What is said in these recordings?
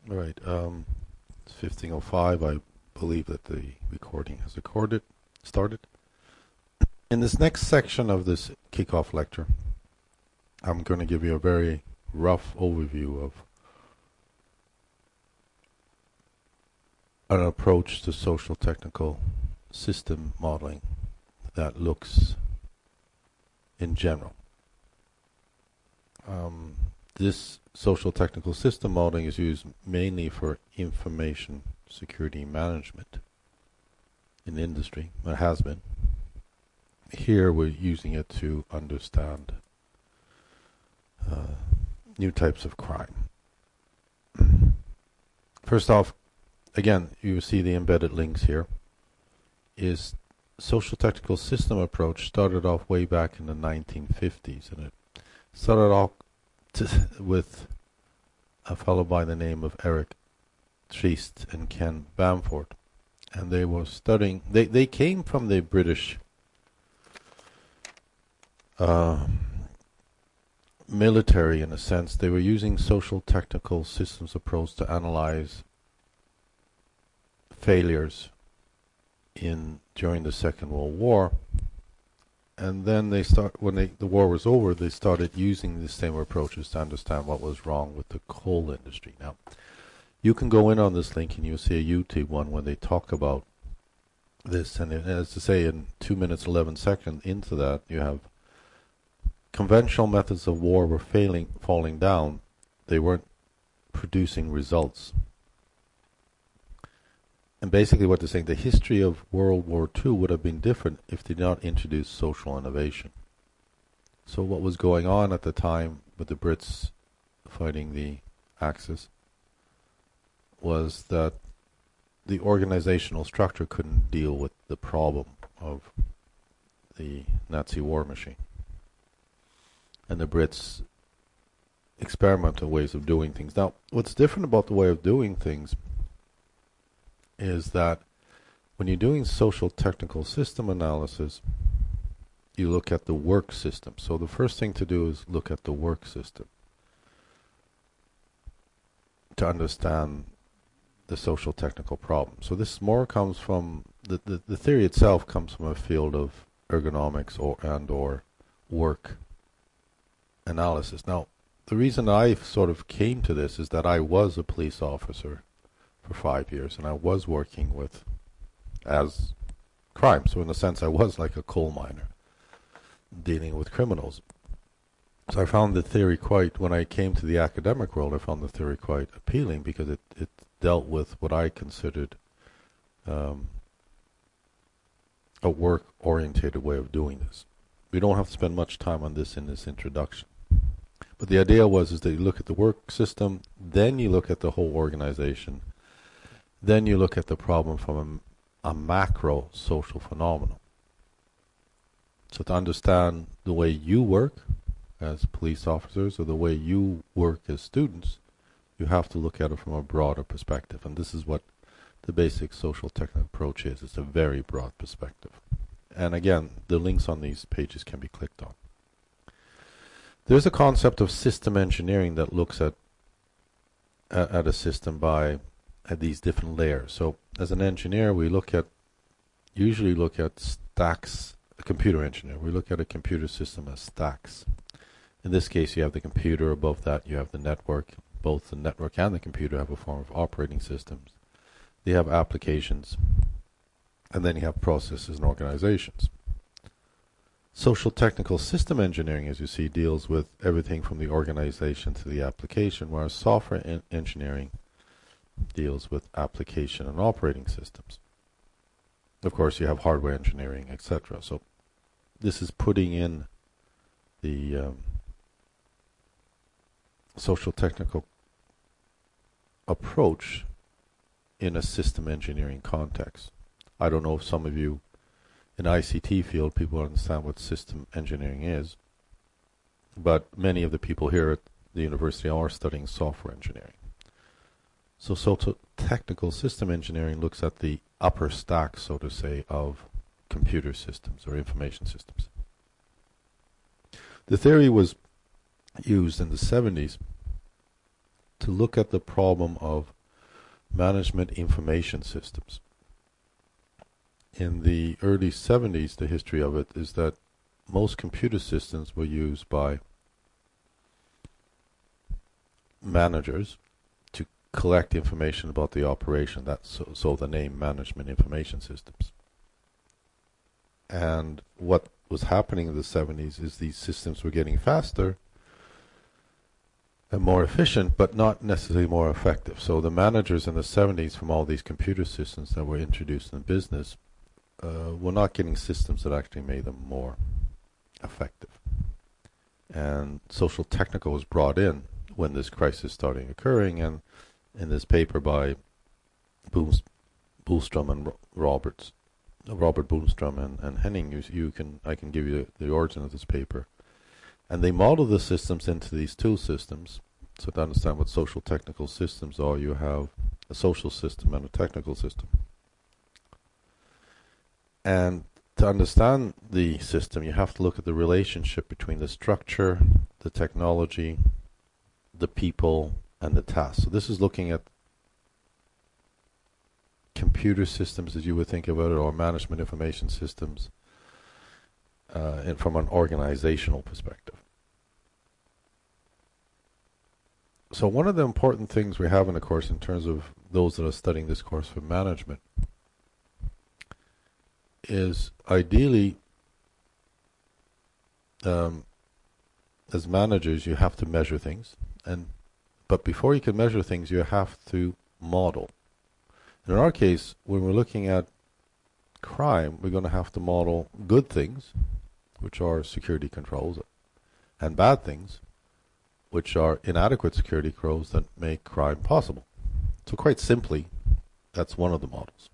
All right. It's 15:05. I believe that the recording has started. In this next section of this kickoff lecture, I'm going to give you a very rough overview of an approach to social technical system modeling that looks in general. This social technical system modeling is used mainly for information security management in industry. It has been. Here we're using it to understand new types of crime. First off, again, you see the embedded links here. Is social technical system approach started off way back in the 1950s, and it started off with a fellow by the name of Eric Trist and Ken Bamford, and they were studying. They came from the British military, in a sense. They were using social technical systems approach to analyze failures during the Second World War, and then when the war was over, they started using the same approaches to understand what was wrong with the coal industry. Now, you can go in on this link and you'll see a YouTube one where they talk about this, and as to say, in 2 minutes 11 seconds into that, you have conventional methods of war were falling down. They weren't producing results. And basically what they're saying, the history of World War II would have been different if they did not introduce social innovation. So what was going on at the time with the Brits fighting the Axis was that the organizational structure couldn't deal with the problem of the Nazi war machine. And the Brits experimented ways of doing things. Now, what's different about the way of doing things is that when you're doing social technical system analysis, you look at the work system. So the first thing to do is look at the work system to understand the social technical problem. So this more comes from, the theory itself comes from a field of ergonomics or work analysis. Now, the reason I sort of came to this is that I was a police officer for 5 years, and I was working as crime. So in a sense, I was like a coal miner dealing with criminals. So I found the theory when I came to the academic world, I found the theory quite appealing because it dealt with what I considered a work-orientated way of doing this. We don't have to spend much time on this in this introduction. But the idea is that you look at the work system, then you look at the whole organization, then you look at the problem from a macro social phenomenon. So to understand the way you work as police officers or the way you work as students, you have to look at it from a broader perspective. And this is what the basic social technical approach is. It's a very broad perspective. And again, the links on these pages can be clicked on. There's a concept of system engineering that looks at a system at these different layers. So as an engineer, we usually look at stacks. A computer engineer, we look at a computer system as stacks. In this case, you have the computer. Above that, you have the network. Both the network and the computer have a form of operating systems. They have applications. And then you have processes and organizations. Social technical system engineering, as you see, deals with everything from the organization to the application, whereas software engineering deals with application and operating systems. Of course, you have hardware engineering, etc. So this is putting in the social technical approach in a system engineering context. I don't know if some of you in ICT field, people understand what system engineering is, but many of the people here at the university are studying software engineering. So social technical system engineering looks at the upper stack, so to say, of computer systems or information systems. The theory was used in the 70s to look at the problem of management information systems. In the early 70s, the history of it is that most computer systems were used by managers to collect information about the operation. That's so the name management information systems. And what was happening in the 70s is these systems were getting faster and more efficient, but not necessarily more effective. So the managers in the 70s from all these computer systems that were introduced in business were not getting systems that actually made them more effective. And social technical was brought in when this crisis started occurring, and in this paper by Boostrom and Robert Boostrom and Henning, I can give you the origin of this paper. And they model the systems into these two systems. So to understand what social technical systems are, you have a social system and a technical system. And to understand the system, you have to look at the relationship between the structure, the technology, the people, and the tasks. So this is looking at computer systems as you would think about it, or management information systems and from an organizational perspective. So one of the important things we have in the course in terms of those that are studying this course for management is ideally as managers you have to measure things, but before you can measure things you have to model. In our case, when we're looking at crime, we're going to have to model good things, which are security controls, and bad things, which are inadequate security controls that make crime possible. So quite simply, that's one of the models.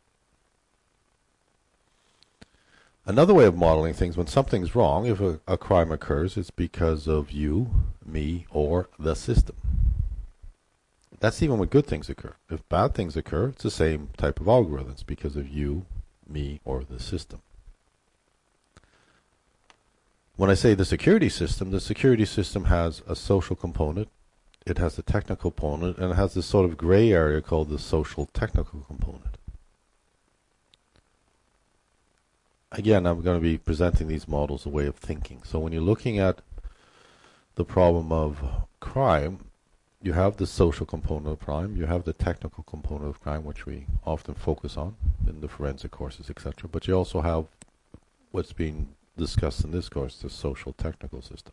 Another way of modeling things, when something's wrong, if a crime occurs, it's because of you, me, or the system. That's even when good things occur. If bad things occur, it's the same type of algorithms because of you, me, or the system. When I say the security system has a social component, it has a technical component, and it has this sort of gray area called the social technical component. Again, I'm going to be presenting these models a way of thinking. So when you're looking at the problem of crime, you have the social component of crime, you have the technical component of crime, which we often focus on in the forensic courses, etc. But you also have what's being discussed in this course, the social technical system.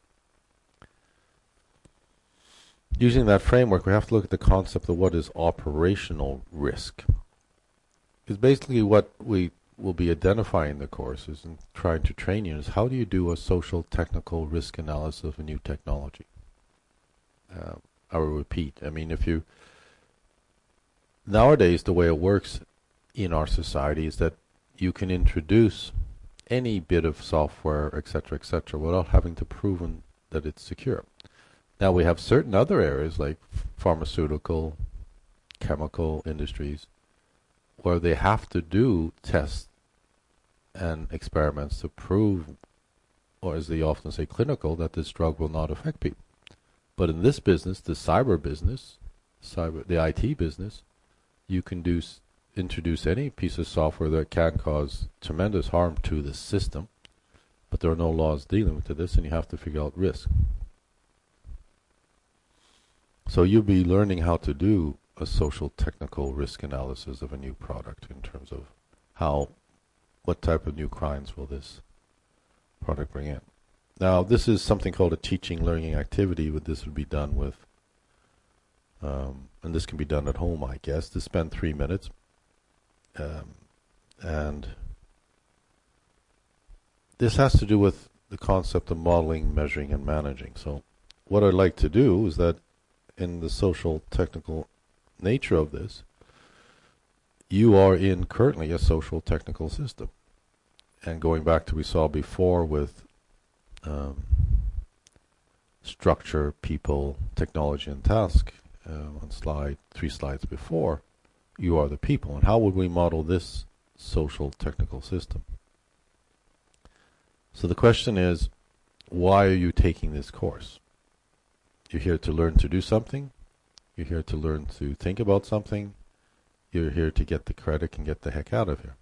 Using that framework, we have to look at the concept of what is operational risk. Because basically what we will be identifying in the courses and trying to train you is how do you do a social technical risk analysis of a new technology. I will repeat. I mean, nowadays the way it works in our society is that you can introduce any bit of software, etc., without having to prove that it's secure. Now we have certain other areas like pharmaceutical, chemical industries, where they have to do tests and experiments to prove, or as they often say, clinical, that this drug will not affect people. But in this business, the cyber business, the IT business, you can introduce any piece of software that can cause tremendous harm to the system, but there are no laws dealing with this, and you have to figure out risk. So you'll be learning how to do a social technical risk analysis of a new product in terms of what type of new crimes will this product bring in. Now, this is something called a teaching learning activity, but this would be done with, and this can be done at home, I guess, to spend 3 minutes. And this has to do with the concept of modeling, measuring, and managing. So what I'd like to do is that in the social technical nature of this, you are in currently a social technical system. And going back to what we saw before with structure, people, technology, and task on 3 slides before, you are the people. And how would we model this social technical system? So the question is, why are you taking this course? You're here to learn to do something, You're here to learn to think about something. You're here to get the credit and get the heck out of here.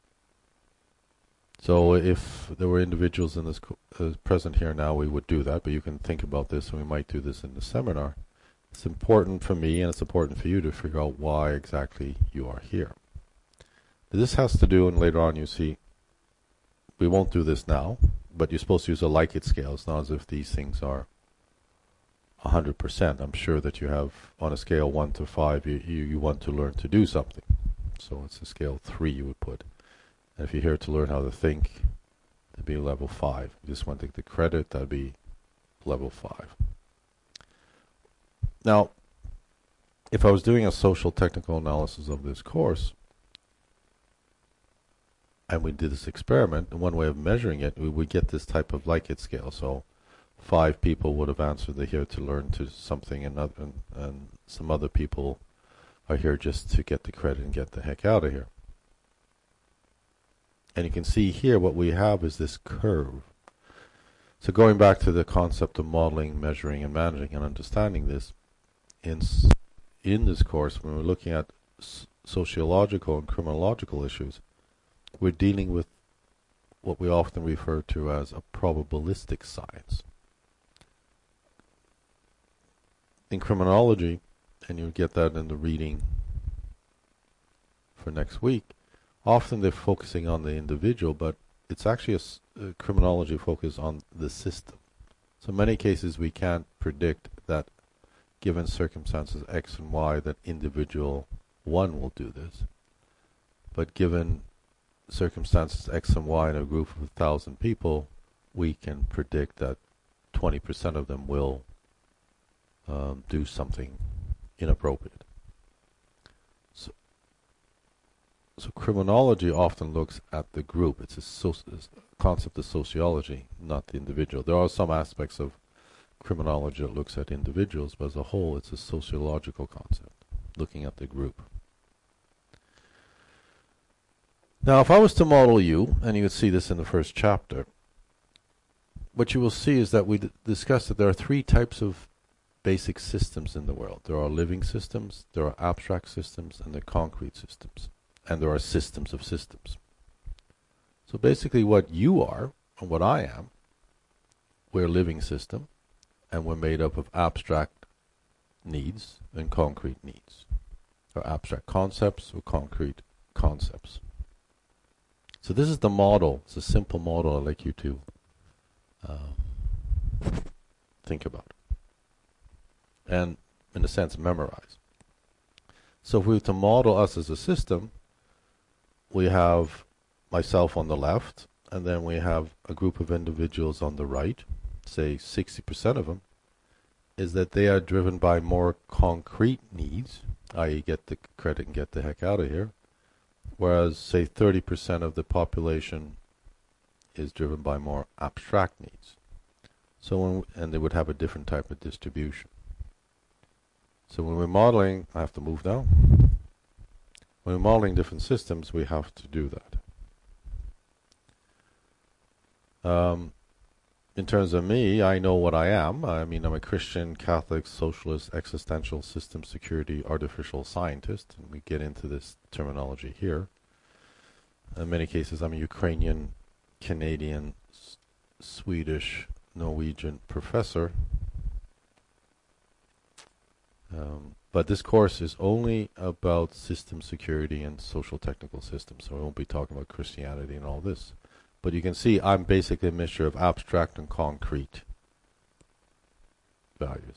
So if there were individuals in this present here now, we would do that, but you can think about this, and we might do this in the seminar. It's important for me, and it's important for you to figure out why exactly you are here. This has to do, and later on you see, we won't do this now, but you're supposed to use a like-it scale. It's not as if these things are 100%. I'm sure that you have, on a scale 1 to 5, you want to learn to do something. So it's a scale 3 you would put. And if you're here to learn how to think, that'd be level 5. If you just want to take the credit, that'd be level 5. Now, if I was doing a social technical analysis of this course, and we did this experiment, and one way of measuring it, we would get this type of like-it scale. So 5 people would have answered they're here to learn to something, and some other people are here just to get the credit and get the heck out of here. And you can see here what we have is this curve. So going back to the concept of modeling, measuring, and managing, and understanding this, in this course, when we're looking at sociological and criminological issues, we're dealing with what we often refer to as a probabilistic science. In criminology, and you'll get that in the reading for next week, often they're focusing on the individual, but it's actually a criminology focus on the system. So in many cases we can't predict that given circumstances X and Y that individual 1 will do this. But given circumstances X and Y in a group of 1,000 people, we can predict that 20% of them will do something inappropriate. So criminology often looks at the group. It's a concept of sociology, not the individual. There are some aspects of criminology that looks at individuals, but as a whole it's a sociological concept, looking at the group. Now if I was to model you, and you would see this in the first chapter, what you will see is that we discussed that there are 3 types of basic systems in the world. There are living systems, there are abstract systems, and there are concrete systems. And there are systems of systems. So basically what you are, and what I am, we're a living system, and we're made up of abstract needs and concrete needs. Or abstract concepts or concrete concepts. So this is the model. It's a simple model I'd like you to think about. And, in a sense, memorize. So if we were to model us as a system, we have myself on the left, and then we have a group of individuals on the right, say 60% of them, is that they are driven by more concrete needs, i.e. get the credit and get the heck out of here, whereas say 30% of the population is driven by more abstract needs. So and they would have a different type of distribution. So when we're modeling, I have to move now. When we're modeling different systems, we have to do that. In terms of me, I know what I am. I mean, I'm a Christian, Catholic, socialist, existential, system security, artificial scientist. And we get into this terminology here. In many cases, I'm a Ukrainian, Canadian, Swedish, Norwegian professor. But this course is only about system security and social technical systems, so I won't be talking about Christianity and all this. But you can see I'm basically a mixture of abstract and concrete values.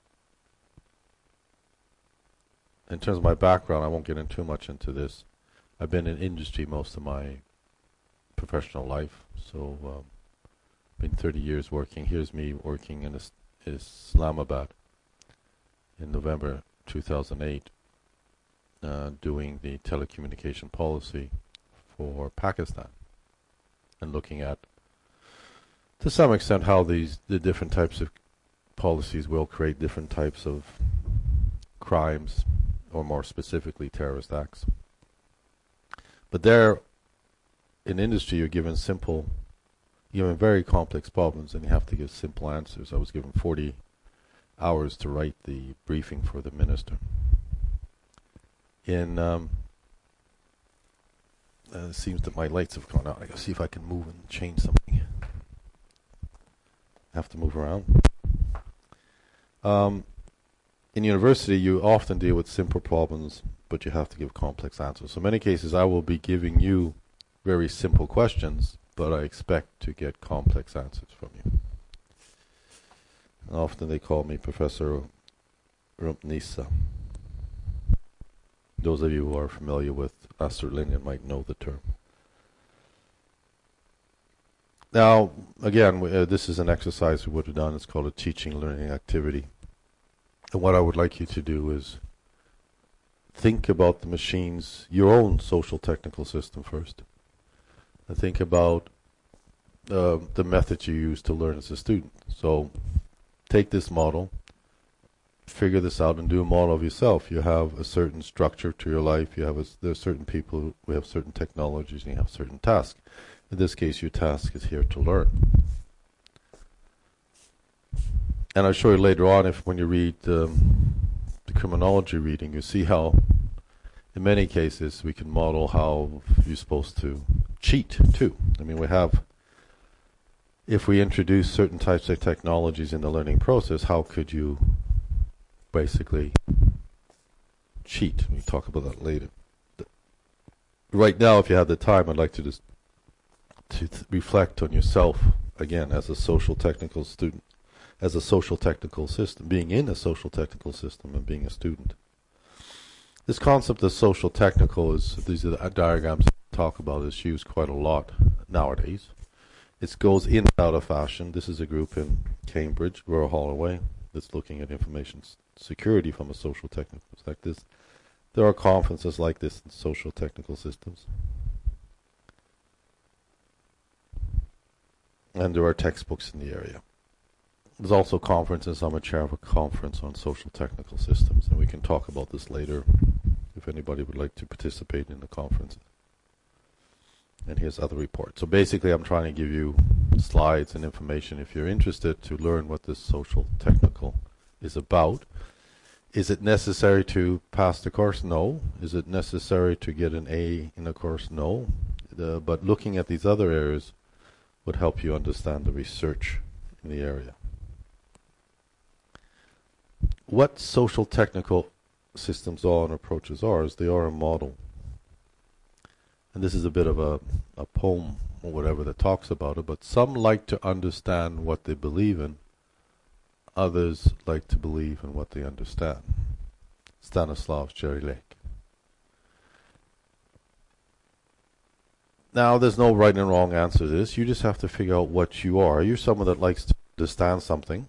In terms of my background, I won't get in too much into this. I've been in industry most of my professional life, so been 30 years working. Here's me working in Islamabad in November 2008, doing the telecommunication policy for Pakistan, and looking at, to some extent, how the different types of policies will create different types of crimes, or more specifically, terrorist acts. But there, in industry, you're given very complex problems, and you have to give simple answers. I was given 40 hours to write the briefing for the minister. It seems that my lights have gone out. I gotta see if I can move and change something. I have to move around. In university, you often deal with simple problems, but you have to give complex answers. So in many cases, I will be giving you very simple questions, but I expect to get complex answers from you. And often they call me Professor Rumpnisa. Those of you who are familiar with Astrid Lindgren might know the term. Now, again, this is an exercise we would have done. It's called a teaching learning activity. And what I would like you to do is think about the machines, your own social technical system first. And think about the methods you use to learn as a student. So take this model, figure this out, and do a model of yourself. You have a certain structure to your life. You have there are certain people who have certain technologies, and you have certain tasks. In this case, your task is here to learn. And I'll show you later on, when you read the criminology reading, you see how, in many cases, we can model how you're supposed to cheat, too. I mean, if we introduce certain types of technologies in the learning process, how could you basically cheat? We talk about that later. Right now, if you have the time, I'd like to just reflect on yourself again as a social technical student, as a social technical system, being in a social technical system and being a student. This concept of social technical these are the diagrams I talk about, is used quite a lot nowadays. It goes in and out of fashion. This is a group in Cambridge, Royal Holloway, that's looking at information security from a social technical perspective. There are conferences like this in social technical systems. And there are textbooks in the area. There's also conferences. I'm a chair of a conference on social technical systems, and we can talk about this later if anybody would like to participate in the conference. And here's other reports. So basically, I'm trying to give you slides and information if you're interested to learn what this social technical is about. Is it necessary to pass the course? No. Is it necessary to get an A in a course? No. But looking at these other areas would help you understand the research in the area. What social technical systems are and approaches are is they are a model. And this is a bit of a poem or whatever that talks about it, but some like to understand what they believe in. Others like to believe in what they understand. Stanislav Jerilek. Now, there's no right and wrong answer to this. You just have to figure out what you are. Are you someone that likes to understand something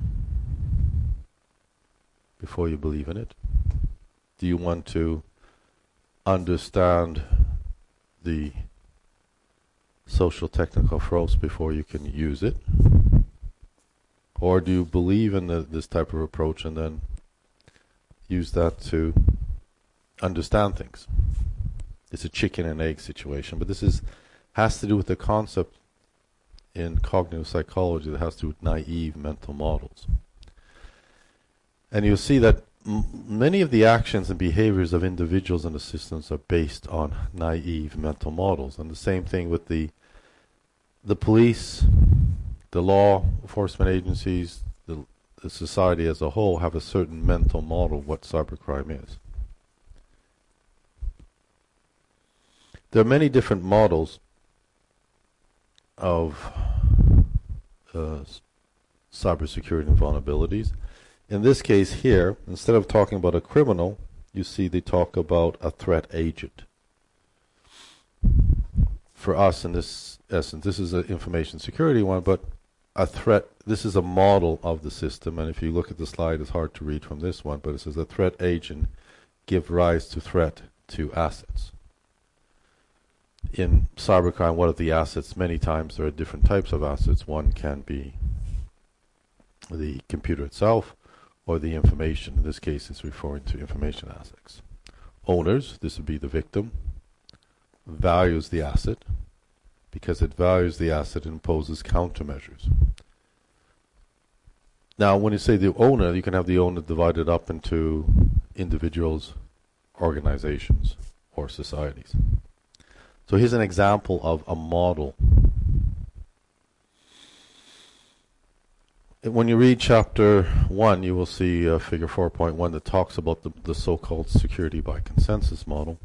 before you believe in it? Do you want to understand the social technical approach before you can use it? Or do you believe in this type of approach and then use that to understand things? It's a chicken and egg situation, but this has to do with the concept in cognitive psychology that has to do with naive mental models. And you'll see that many of the actions and behaviors of individuals and the systems are based on naive mental models. And the same thing with the police, the law enforcement agencies, the society as a whole have a certain mental model of what cybercrime is. There are many different models of cybersecurity and vulnerabilities. In this case here, instead of talking about a criminal, you see they talk about a threat agent. For us, in this essence, this is an information security one, but a threat, this is a model of the system, and if you look at the slide, it's hard to read from this one, but it says a threat agent give rise to threat to assets. In cybercrime, what are the assets? Many times there are different types of assets. One can be the computer itself or the information. In this case, it's referring to information assets. Owners, this would be the victim, values the asset. Because it values the asset, it imposes countermeasures. Now, when you say the owner, you can have the owner divided up into individuals, organizations, or societies. So here's an example of a model. When you read chapter 1, you will see figure 4.1 that talks about the so-called security by consensus model.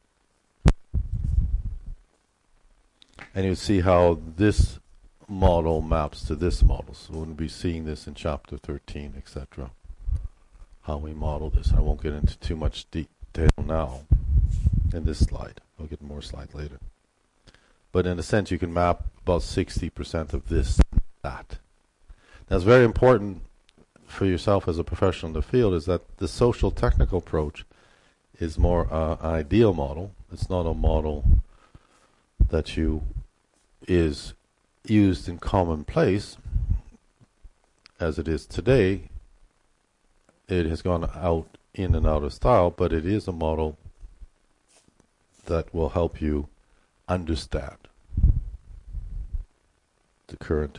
And you see how this model maps to this model. So we'll be seeing this in chapter 13, etc. How we model this. I won't get into too much detail now in this slide. I'll get more slides later. But in a sense, you can map about 60% of this and that. That's very important for yourself as a professional in the field, is that the social technical approach is more an ideal model. It's not a model that is used in commonplace as it is today. It has gone in and out of style, but it is a model that will help you understand the current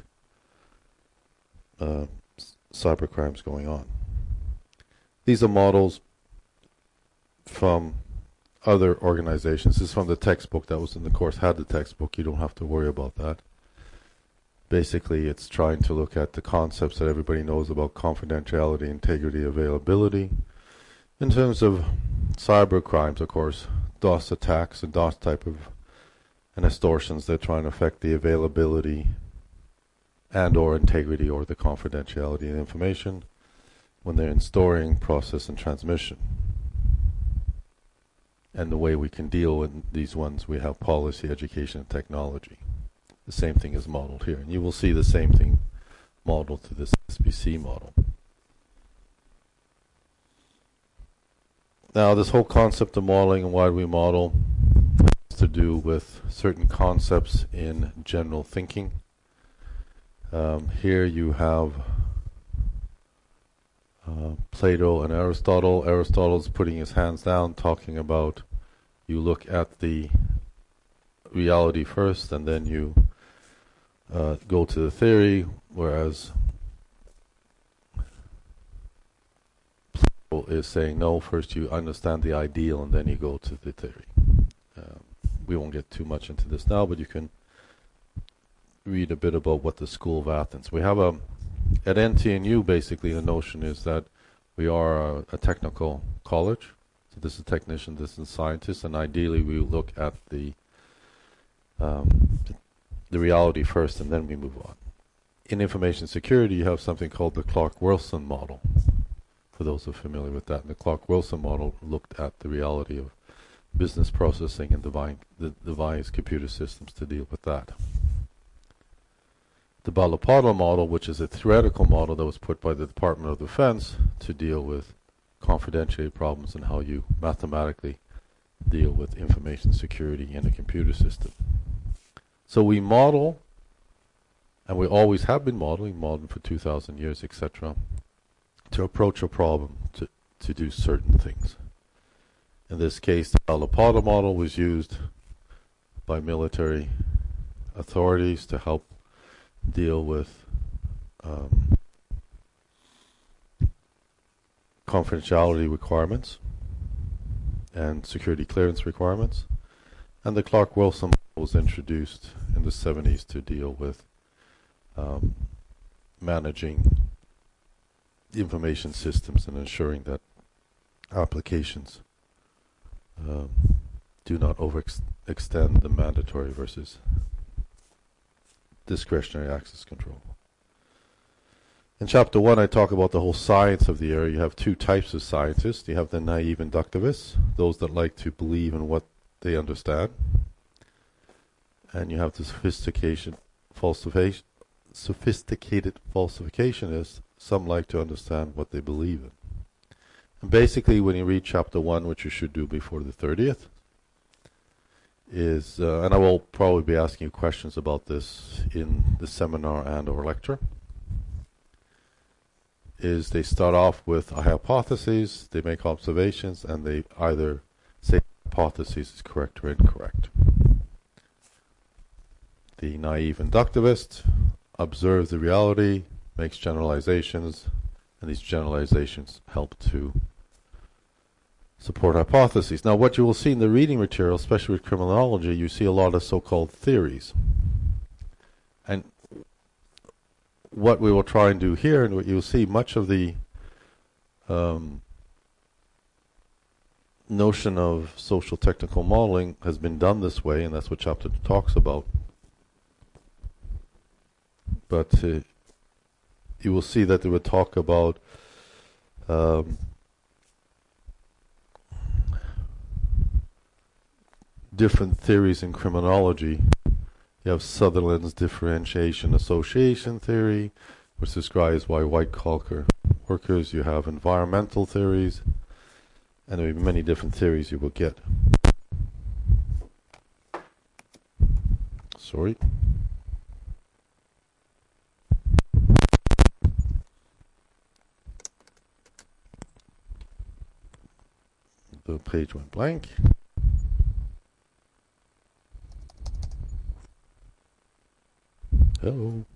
cybercrimes going on. These are models from other organizations. This is from the textbook that was in the course. Had the textbook, you don't have to worry about that. Basically, it's trying to look at the concepts that everybody knows about confidentiality, integrity, availability. In terms of cyber crimes, of course, DOS attacks and DOS type of and extortions, they're trying to affect the availability and or integrity or the confidentiality of information when they're in storing, process, and transmission. And the way we can deal with these ones, we have policy, education, and technology. The same thing is modeled here. And you will see the same thing modeled to this SBC model. Now, this whole concept of modeling and why we model has to do with certain concepts in general thinking. Here you have Plato and Aristotle. Aristotle's putting his hands down, talking about you look at the reality first and then you go to the theory, whereas Plato is saying no, first you understand the ideal and then you go to the theory. We won't get too much into this now, but you can read a bit about what the School of Athens. We have at NTNU, basically the notion is that we are a technical college. So this is technician, this is scientist, and ideally we look at the reality first and then we move on. In information security, you have something called the Clark-Wilson model, for those who are familiar with that. And the Clark-Wilson model looked at the reality of business processing and devised computer systems to deal with that. The Balapada model, which is a theoretical model that was put by the Department of Defense to deal with confidentiality problems and how you mathematically deal with information security in a computer system. So we model, and we always have been modeling for 2,000 years, etc., to approach a problem to do certain things. In this case, the Balapada model was used by military authorities to help deal with confidentiality requirements and security clearance requirements. And the Clark-Wilson model was introduced in the 70s to deal with managing information systems and ensuring that applications do not overextend the mandatory versus discretionary access control. In chapter 1, I talk about the whole science of the area. You have two types of scientists. You have the naive inductivists, those that like to believe in what they understand. And you have the sophisticated falsificationists, some like to understand what they believe in. And basically, when you read chapter 1, which you should do before the 30th, is, and I will probably be asking you questions about this in the seminar and or lecture, is they start off with a hypothesis, they make observations, and they either say the hypothesis is correct or incorrect. The naive inductivist observes the reality, makes generalizations, and these generalizations help to support hypotheses. Now, what you will see in the reading material, especially with criminology, you see a lot of so-called theories. And what we will try and do here, and what you'll see, much of the notion of social technical modeling has been done this way, and that's what chapter 2 talks about. But you will see that they would talk about different theories in criminology. You have Sutherland's differentiation association theory, which describes why white-collar workers. You have environmental theories, and there will be many different theories you will get. Sorry. The page went blank. Hello.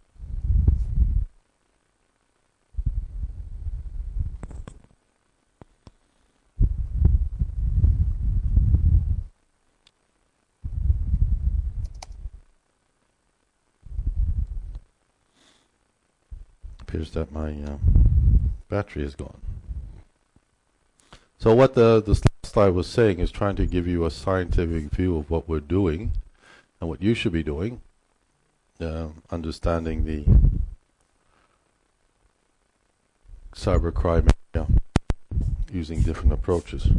Appears that my battery is gone. So what the slide was saying is trying to give you a scientific view of what we're doing and what you should be doing, understanding the cybercrime area using different approaches.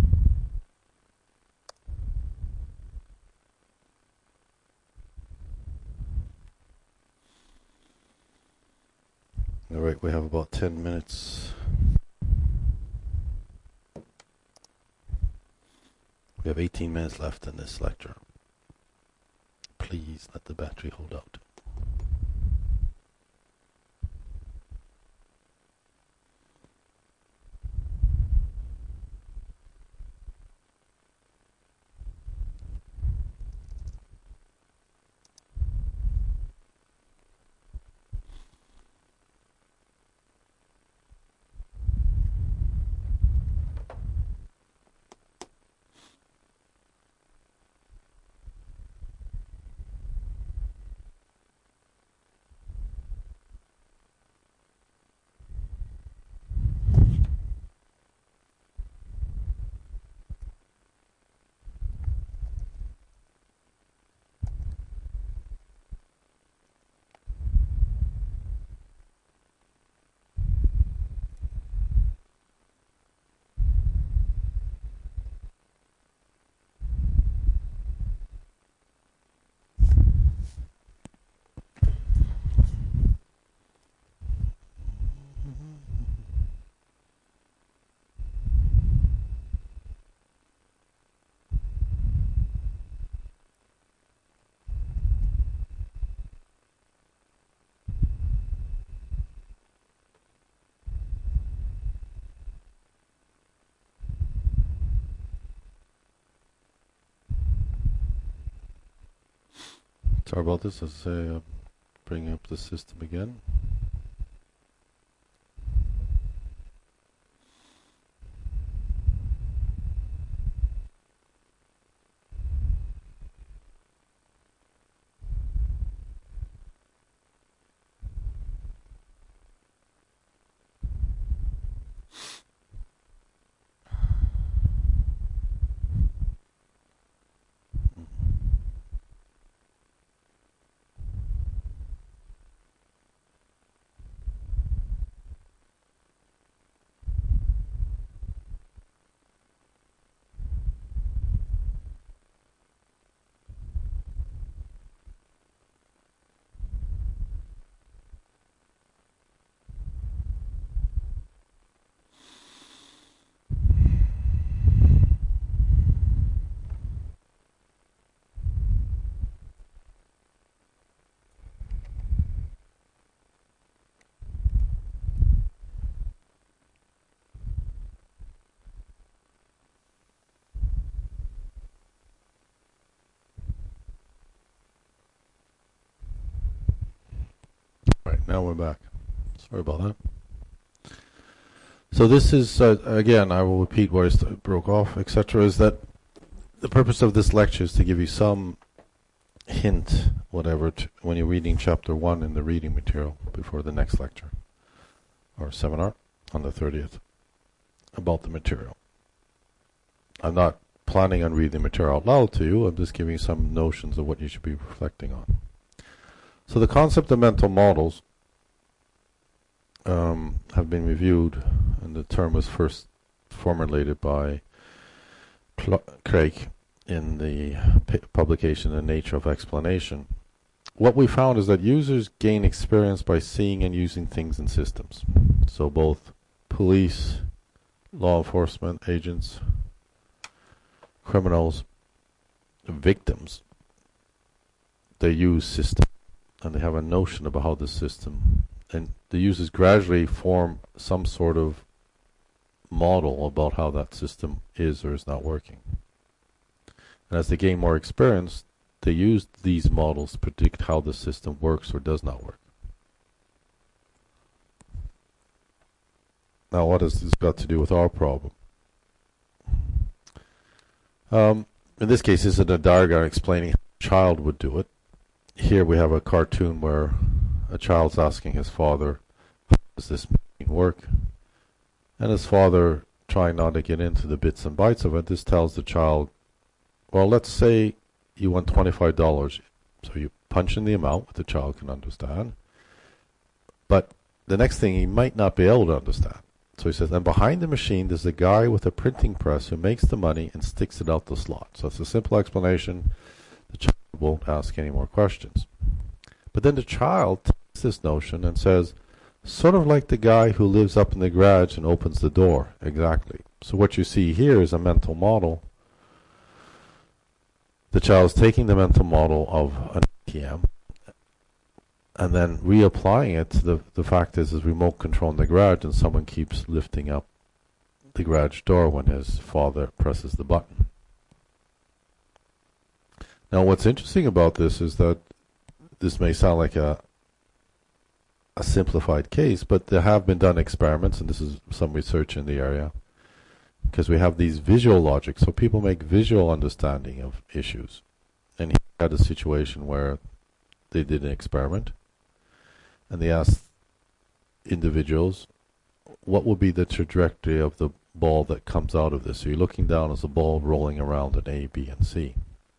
All right, we have about 10 minutes. We have 18 minutes left in this lecture. Please let the battery hold out. Sorry about this, as I bring up the system again. Right, now we're back. Sorry about that. So this is, again, I will repeat where I broke off, etc., is that the purpose of this lecture is to give you some hint, whatever, when you're reading chapter 1 in the reading material before the next lecture or seminar on the 30th about the material. I'm not planning on reading the material out loud to you, I'm just giving you some notions of what you should be reflecting on. So the concept of mental models have been reviewed, and the term was first formulated by Craig in the publication The Nature of Explanation. What we found is that users gain experience by seeing and using things in systems. So both police, law enforcement agents, criminals, victims, they use systems and they have a notion about how the system, and the users gradually form some sort of model about how that system is or is not working. And as they gain more experience, they use these models to predict how the system works or does not work. Now, what has this got to do with our problem? In this case, this is a diagram explaining how a child would do it. Here we have a cartoon where a child's asking his father, how does this machine work? And his father, trying not to get into the bits and bytes of it, this tells the child, well, let's say you want $25. So you punch in the amount that the child can understand. But the next thing he might not be able to understand. So he says, and behind the machine there's a guy with a printing press who makes the money and sticks it out the slot. So it's a simple explanation. The child won't ask any more questions. But then the child takes this notion and says, sort of like the guy who lives up in the garage and opens the door. Exactly. So what you see here is a mental model. The child is taking the mental model of an ATM and then reapplying it to the fact is remote control in the garage, and someone keeps lifting up the garage door when his father presses the button. Now what's interesting about this is that this may sound like a simplified case, but there have been done experiments, and this is some research in the area, because we have these visual logic, so people make visual understanding of issues. And he had a situation where they did an experiment, and they asked individuals, what will be the trajectory of the ball that comes out of this? So you're looking down as a ball rolling around in A, B, and C.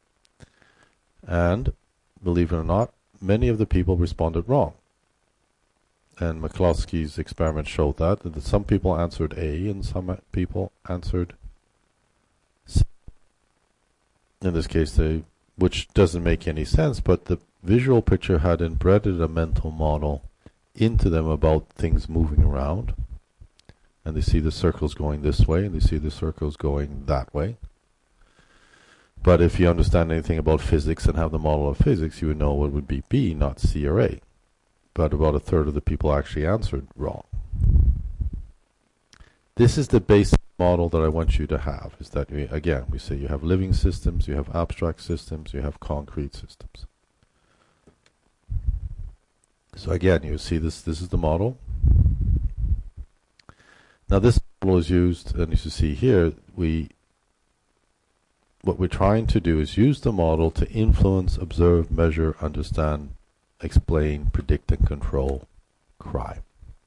And, believe it or not, many of the people responded wrong. And McCloskey's experiment showed that some people answered A and some people answered C. In this case, which doesn't make any sense, but the visual picture had embedded a mental model into them about things moving around. And they see the circles going this way, and they see the circles going that way. But if you understand anything about physics and have the model of physics, you would know it would be B, not C or A. But about a third of the people actually answered wrong. This is the basic model that I want you to have, is that, we say you have living systems, you have abstract systems, you have concrete systems. So again, you see this is the model. Now this model is used, and as you see here, what we're trying to do is use the model to influence, observe, measure, understand, explain, predict, and control crime.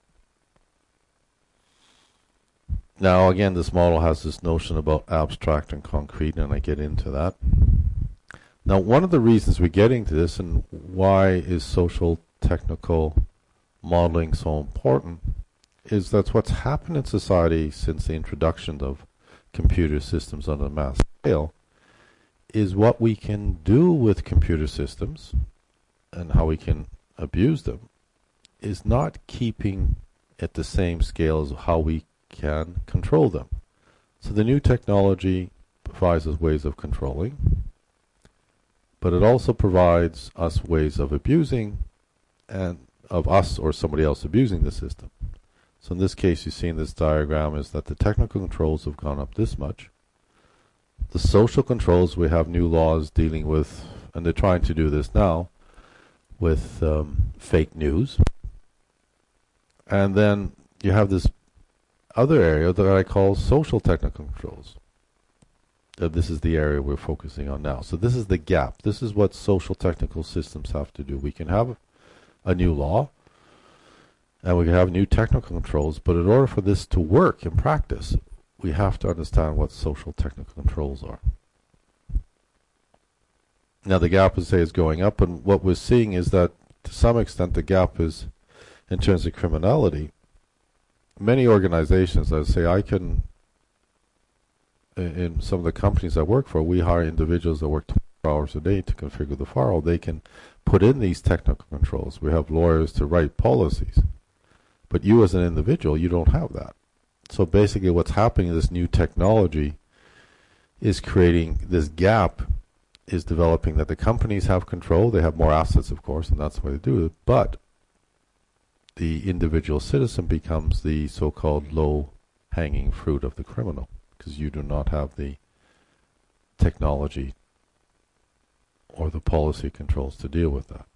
Now again, this model has this notion about abstract and concrete, and I get into that. Now one of the reasons we're getting to this, and why is social technical modeling so important, is that's what's happened in society since the introduction of computer systems on a mass scale, is what we can do with computer systems and how we can abuse them is not keeping at the same scale as how we can control them. So the new technology provides us ways of controlling, but it also provides us ways of abusing, and of us or somebody else abusing the system. So in this case, you see in this diagram is that the technical controls have gone up this much. The social controls, we have new laws dealing with, and they're trying to do this now, with fake news. And then you have this other area that I call social technical controls. This is the area we're focusing on now. So this is the gap. This is what social technical systems have to do. We can have a new law, and we can have new technical controls, but in order for this to work in practice, we have to understand what social technical controls are. Now the gap, as I say, is going up, and what we're seeing is that to some extent the gap is in terms of criminality. Many organizations, as I say, I can, in some of the companies I work for, we hire individuals that work 24 hours a day to configure the firewall. They can put in these technical controls. We have lawyers to write policies. But you as an individual, you don't have that. So basically what's happening is this new technology is creating this gap, is developing that the companies have control. They have more assets, of course, and that's why they do it. But the individual citizen becomes the so-called low-hanging fruit of the criminal, because you do not have the technology or the policy controls to deal with that.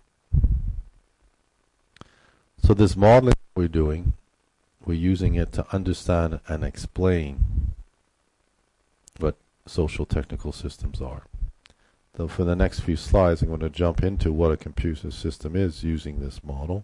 So this modeling we're doing, we're using it to understand and explain what social technical systems are. So for the next few slides, I'm going to jump into what a computer system is using this model.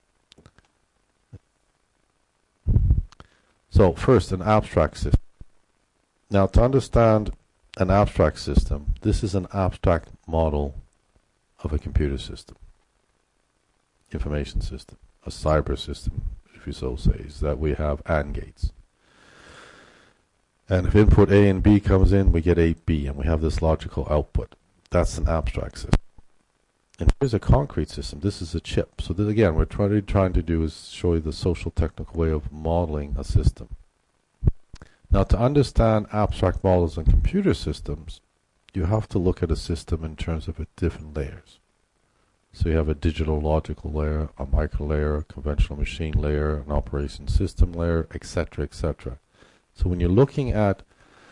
So first, an abstract system. Now to understand an abstract system, this is an abstract model of a computer system, information system, a cyber system, if you so say, is that we have AND gates. And if input A and B comes in, we get A, B, and we have this logical output. That's an abstract system. And here's a concrete system. This is a chip. So this, again, we're trying to do is show you the social technical way of modeling a system. Now, to understand abstract models and computer systems, you have to look at a system in terms of its different layers. So you have a digital logical layer, a micro layer, a conventional machine layer, an operation system layer, etc., etc. So when you're looking at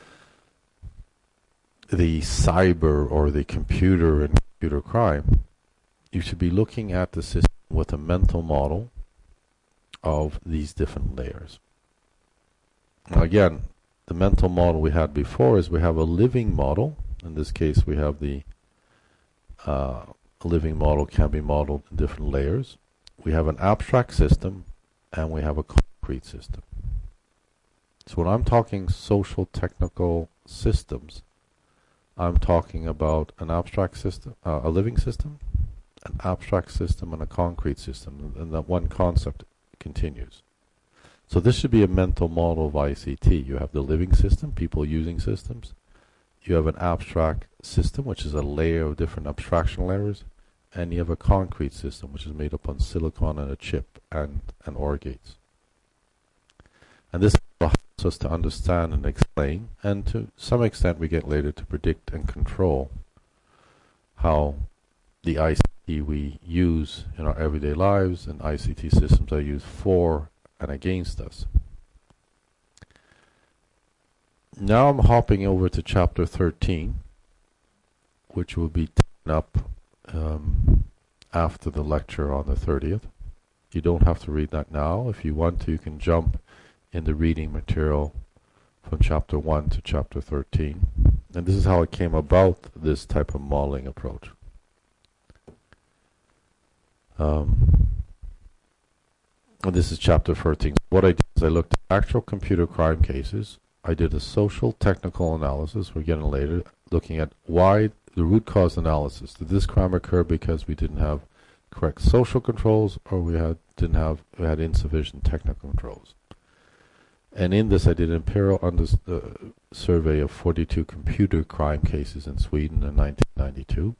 the cyber or the computer and computer crime, you should be looking at the system with a mental model of these different layers. Now again, the mental model we had before is we have a living model. In this case, we have the a living model can be modeled in different layers. We have an abstract system, and we have a concrete system. So when I'm talking social technical systems, I'm talking about an abstract system, a living system, an abstract system, and a concrete system, and that one concept continues. So this should be a mental model of ICT. You have the living system, people using systems. You have an abstract system, which is a layer of different abstraction layers, and you have a concrete system, which is made up on silicon and a chip and OR gates. And this helps us to understand and explain, and to some extent we get later to predict and control how the ICT we use in our everyday lives and ICT systems are used for and against us. Now I'm hopping over to chapter 13, which will be taken up after the lecture on the 30th. You don't have to read that now. If you want to, you can jump in the reading material from chapter 1 to chapter 13. And this is how it came about, this type of modeling approach. And this is chapter 13. What I did is I looked at actual computer crime cases. I did a social technical analysis, we're getting later, looking at why the root cause analysis. Did this crime occur because we didn't have correct social controls, or we had insufficient technical controls? And in this I did an imperial survey of 42 computer crime cases in Sweden in 1992.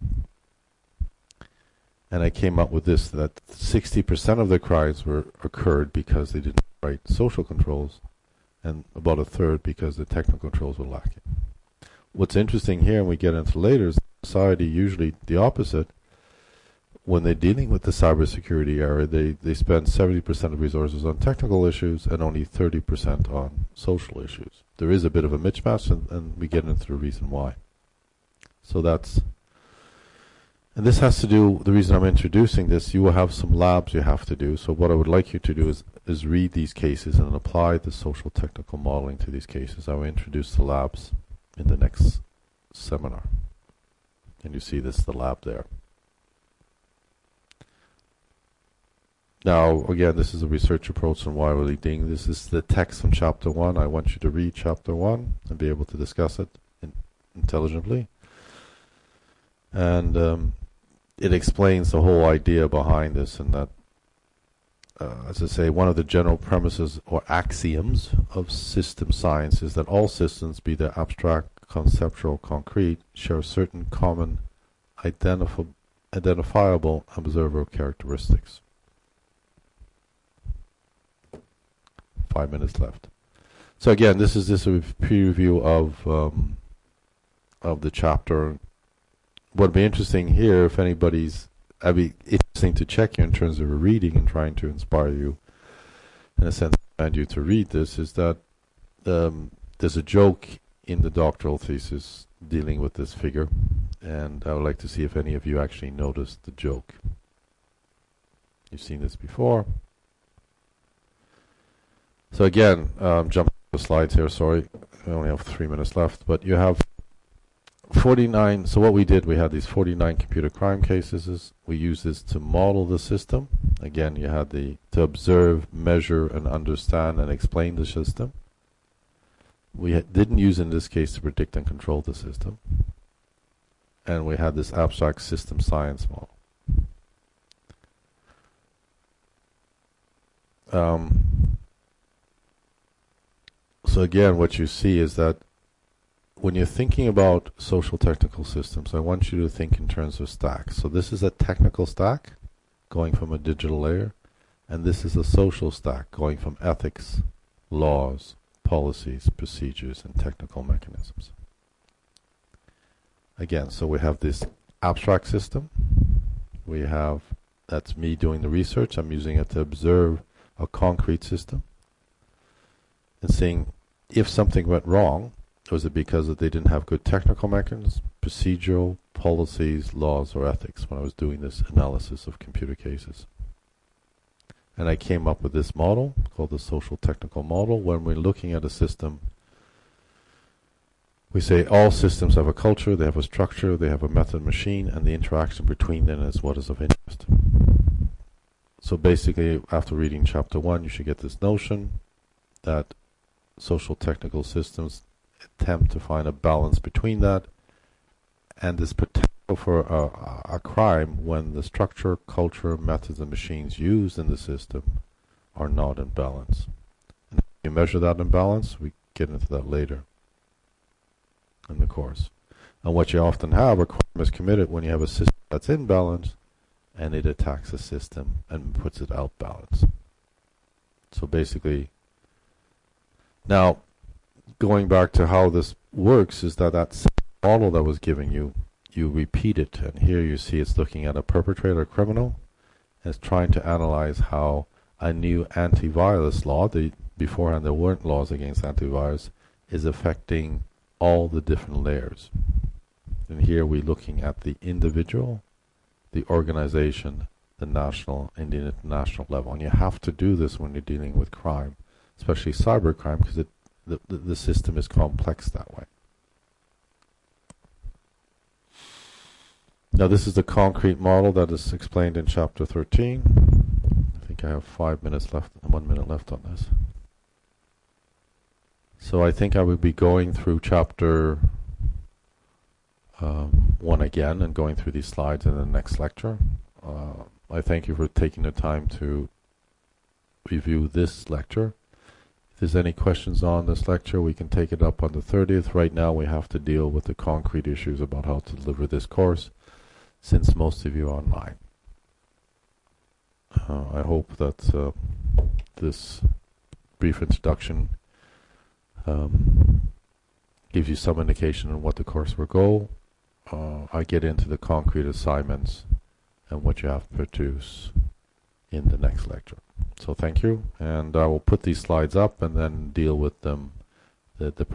And I came up with this, that 60% of the crimes occurred because they didn't have the right social controls, and about a third because the technical controls were lacking. What's interesting here, and we get into later, is society usually the opposite. When they're dealing with the cybersecurity area, they spend 70% of resources on technical issues and only 30% on social issues. There is a bit of a mismatch, and we get into the reason why. So that's And this has to do, the reason I'm introducing this, you will have some labs you have to do. So what I would like you to do is read these cases and apply the social technical modeling to these cases. I will introduce the labs in the next seminar. And you see this, the lab there. Now, again, this is a research approach on wireless leading. This is the text from chapter 1. I want you to read chapter 1 and be able to discuss it intelligently. And it explains the whole idea behind this, and that, as I say, one of the general premises or axioms of system science is that all systems, be they abstract, conceptual, concrete, share certain common identifiable observer characteristics. 5 minutes left. So again, this is a preview of the chapter. What would be interesting here, if anybody's, I'd be interesting to check you in terms of a reading and trying to inspire you, in a sense, and you to read this, is that there's a joke in the doctoral thesis dealing with this figure, and I would like to see if any of you actually noticed the joke. You've seen this before. So again, jump to the slides here, sorry, I only have 3 minutes left, but you have 49, so what we did, we had these 49 computer crime cases. We used this to model the system. Again, you had to observe, measure, and understand and explain the system. We didn't use in this case to predict and control the system. And we had this abstract system science model. So again, what you see is that when you're thinking about social technical systems, I want you to think in terms of stacks. So this is a technical stack going from a digital layer, and this is a social stack going from ethics, laws, policies, procedures, and technical mechanisms. Again, so we have this abstract system. We have, that's me doing the research. I'm using it to observe a concrete system and seeing if something went wrong. Was it because they didn't have good technical mechanisms, procedural, policies, laws, or ethics when I was doing this analysis of computer cases? And I came up with this model called the social technical model. When we're looking at a system, we say all systems have a culture, they have a structure, they have a method machine, and the interaction between them is what is of interest. So basically, after reading chapter 1, you should get this notion that social technical systems attempt to find a balance between that and this potential for a crime when the structure, culture, methods, and machines used in the system are not in balance. And if you measure that imbalance, we get into that later in the course. And what you often have, a crime is committed when you have a system that's in balance and it attacks the system and puts it out balance. So basically, now, going back to how this works is that model that was giving you, you repeat it, and here you see it's looking at a perpetrator, criminal, and it's trying to analyze how a new antivirus law, beforehand there weren't laws against antivirus, is affecting all the different layers. And here we're looking at the individual, the organization, the national, and the international level. And you have to do this when you're dealing with crime, especially cybercrime, because the system is complex that way. Now this is the concrete model that is explained in chapter 13. I think I have 5 minutes left, 1 minute left on this. So I think I will be going through chapter 1 again and going through these slides in the next lecture. I thank you for taking the time to review this lecture. If there's any questions on this lecture, we can take it up on the 30th. Right now we have to deal with the concrete issues about how to deliver this course, since most of you are online. I hope that this brief introduction gives you some indication on what the course will go. I get into the concrete assignments and what you have to produce in the next lecture. So thank you, and I will put these slides up and then deal with them, the